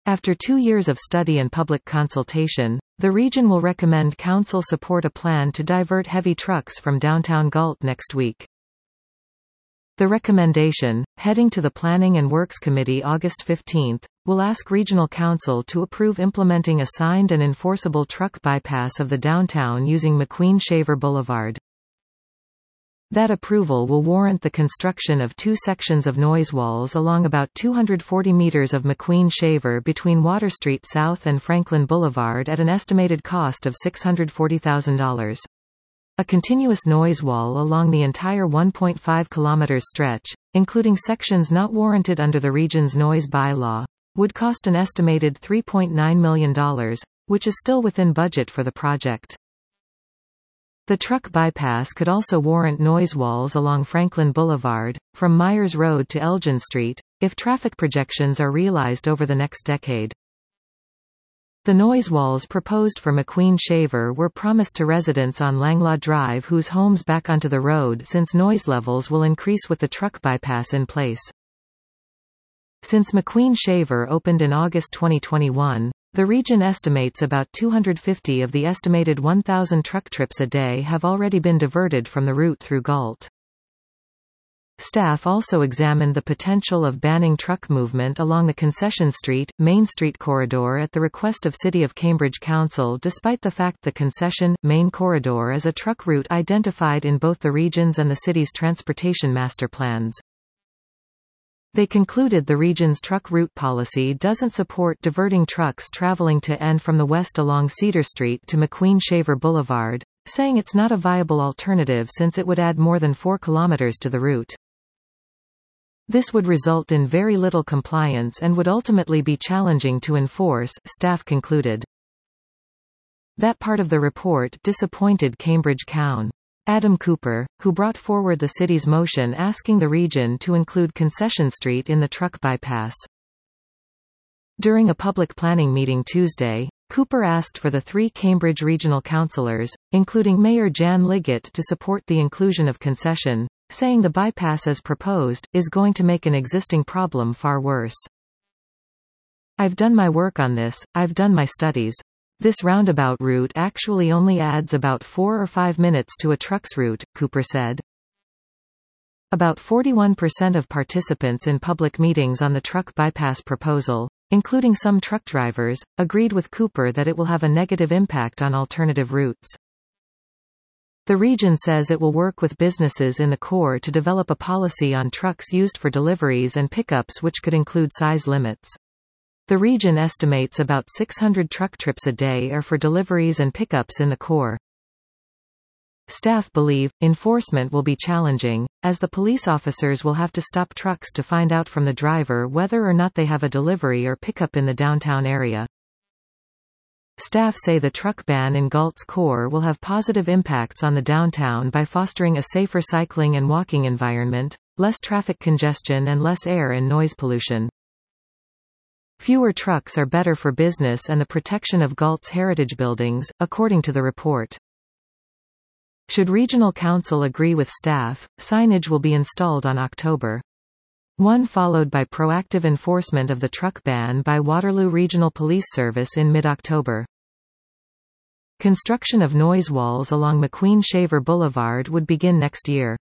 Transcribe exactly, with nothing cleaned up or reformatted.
After two years of study and public consultation, the region will recommend council support a plan to divert heavy trucks from downtown Galt next week. The recommendation, heading to the Planning and Works Committee August fifteenth, will ask Regional Council to approve implementing a signed and enforceable truck bypass of the downtown using McQueen-Shaver Boulevard. That approval will warrant the construction of two sections of noise walls along about two hundred forty meters of McQueen-Shaver between Water Street South and Franklin Boulevard at an estimated cost of six hundred forty thousand dollars. A continuous noise wall along the entire one point five kilometer stretch, including sections not warranted under the region's noise bylaw, would cost an estimated three point nine million dollars, which is still within budget for the project. The truck bypass could also warrant noise walls along Franklin Boulevard, from Myers Road to Elgin Street, if traffic projections are realized over the next decade. The noise walls proposed for McQueen-Shaver were promised to residents on Langlaw Drive whose homes back onto the road, since noise levels will increase with the truck bypass in place. Since McQueen-Shaver opened in August twenty twenty-one, the region estimates about two hundred fifty of the estimated one thousand truck trips a day have already been diverted from the route through Galt. Staff also examined the potential of banning truck movement along the Concession Street, Main Street corridor at the request of City of Cambridge Council, despite the fact the Concession, Main corridor is a truck route identified in both the region's and the city's transportation master plans. They concluded the region's truck route policy doesn't support diverting trucks traveling to and from the west along Cedar Street to McQueen-Shaver Boulevard, saying it's not a viable alternative since it would add more than four kilometers to the route. This would result in very little compliance and would ultimately be challenging to enforce, staff concluded. That part of the report disappointed Cambridge Coun. Adam Cooper, who brought forward the city's motion asking the region to include Concession Street in the truck bypass. During a public planning meeting Tuesday, Cooper asked for the three Cambridge regional councillors, including Mayor Jan Liggett, to support the inclusion of concession, saying the bypass as proposed, is going to make an existing problem far worse. I've done my work on this, I've done my studies. This roundabout route actually only adds about four or five minutes to a truck's route, Cooper said. About forty-one percent of participants in public meetings on the truck bypass proposal, including some truck drivers, agreed with Cooper that it will have a negative impact on alternative routes. The region says it will work with businesses in the core to develop a policy on trucks used for deliveries and pickups which could include size limits. The region estimates about six hundred truck trips a day are for deliveries and pickups in the core. Staff believe enforcement will be challenging, as the police officers will have to stop trucks to find out from the driver whether or not they have a delivery or pickup in the downtown area. Staff say the truck ban in Galt's core will have positive impacts on the downtown by fostering a safer cycling and walking environment, less traffic congestion and less air and noise pollution. Fewer trucks are better for business and the protection of Galt's heritage buildings, according to the report. Should Regional Council agree with staff, signage will be installed on October first, followed by proactive enforcement of the truck ban by Waterloo Regional Police Service in mid-October. Construction of noise walls along McQueen-Shaver Boulevard would begin next year.